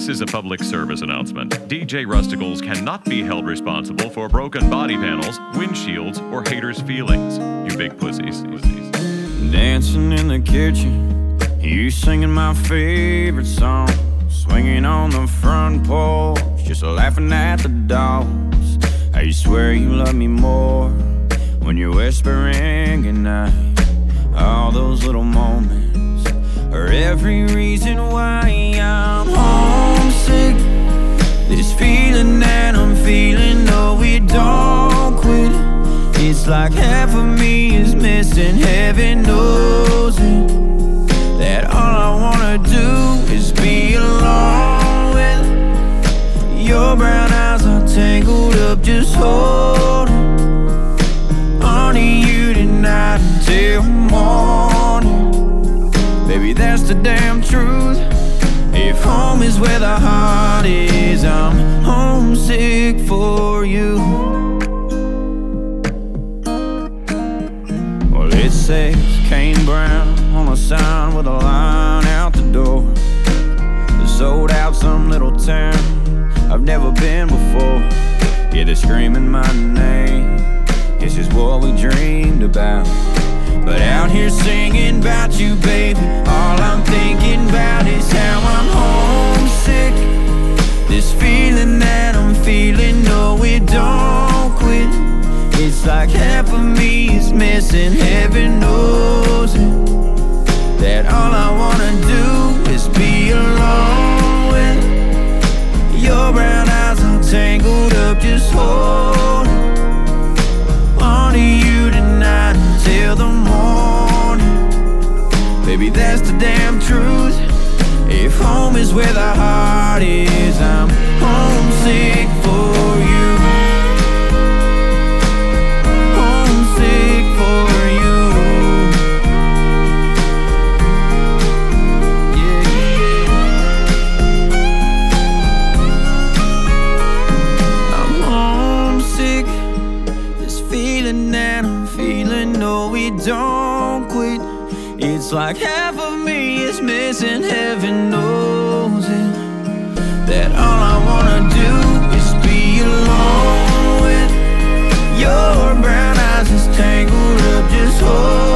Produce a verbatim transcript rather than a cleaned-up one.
This is a public service announcement. D J Rusticles cannot be held responsible for broken body panels, windshields, or haters' feelings. You big pussies. Dancing in the kitchen, you singing my favorite song, swinging on the front porch, just laughing at the dogs. I swear you love me more when you're whispering goodnight. All those little moments are every reason why I'm homesick. This feeling that I'm feeling, no, we don't quit. It's like half of me is missing, heaven knows it. That all I wanna do is be alone with your brown eyes are tangled up, just holding on to you tonight until morning. Baby, that's the damn truth. If home is where the heart is, I'm homesick for you. Well, it says Kane Brown on a sign with a line out the door. Sold out some little town I've never been before. Yeah, they're screaming my name. This is what we dreamed about. But out here singing about you, baby, all I'm thinking about is how I'm homesick. This feeling that I'm feeling, no, it don't quit. It's like half of me is missing, heaven knows it. That all I wanna do is be alone with your brown eyes are tangled up, just holding on to you tonight until the morning. Baby, that's the damn truth. If home is where the heart is, I'm homesick for you. Homesick for you. Yeah, yeah. I'm homesick. This feeling that I'm feeling, no, we don't quit. It's like half of me is missing, heaven knows it. That all I wanna do is be alone with your brown eyes is tangled up, just hold